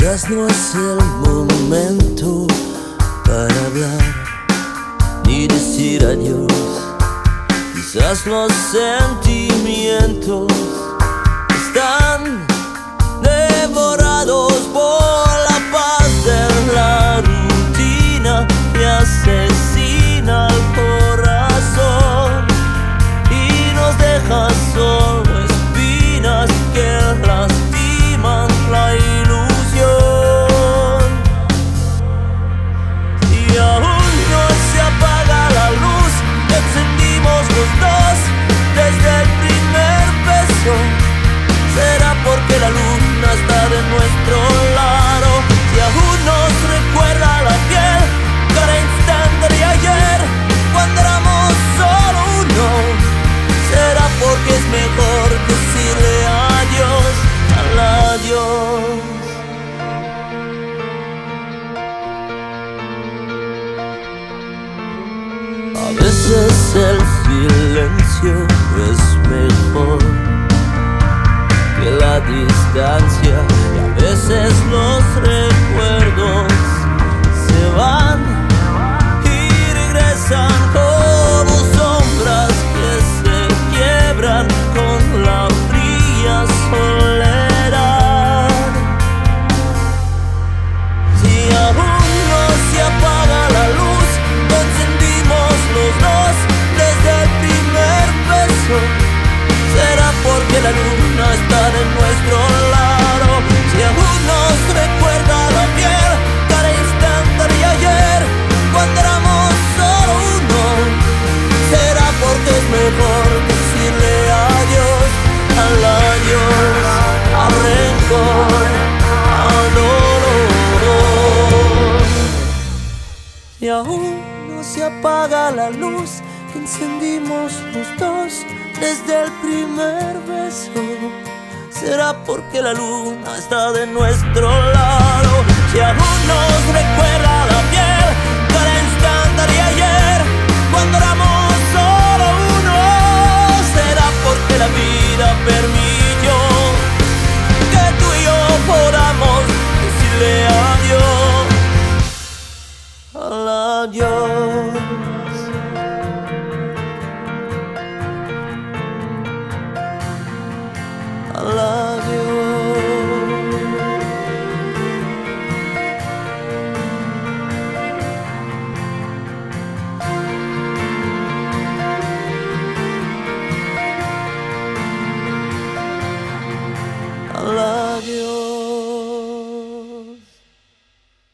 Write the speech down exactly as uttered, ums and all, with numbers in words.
Quizás no es el momento para hablar ni decir adiós. Quizás los sentimientos están devorados por la paz de la rutina que asesina el corazón y nos deja solo espinas que lastiman la ilusión. Y aún no se apaga la luz que encendimos los dos desde el primer beso. Será porque la luna está de nuestro lado. Si aún nos recuerda la piel cada instante de ayer, cuando éramos solo uno. Será porque es mejor decirle adiós al adiós. A veces el silencio es mejor que la distancia, y a veces los recuerdos se van y regresan como sombras que se quiebran con la fría soledad. Si aún no se apaga la luz que encendimos los dos desde el primer beso, será porque la luna está de nuestro lado. Si aún nos recuerda la piel cada instante de ayer, cuando éramos solo uno, será porque es mejor decirle adiós al adiós, al rencor, al dolor. Si aún no se apaga la luz que encendimos los dos desde el primer beso, será porque la luna está de nuestro lado. Si aún nos recuerda la piel cada instante de ayer, cuando éramos solo uno, será porque la vida permitió que tú y yo podamos decirle adiós al adiós. Al adiós. Al adiós.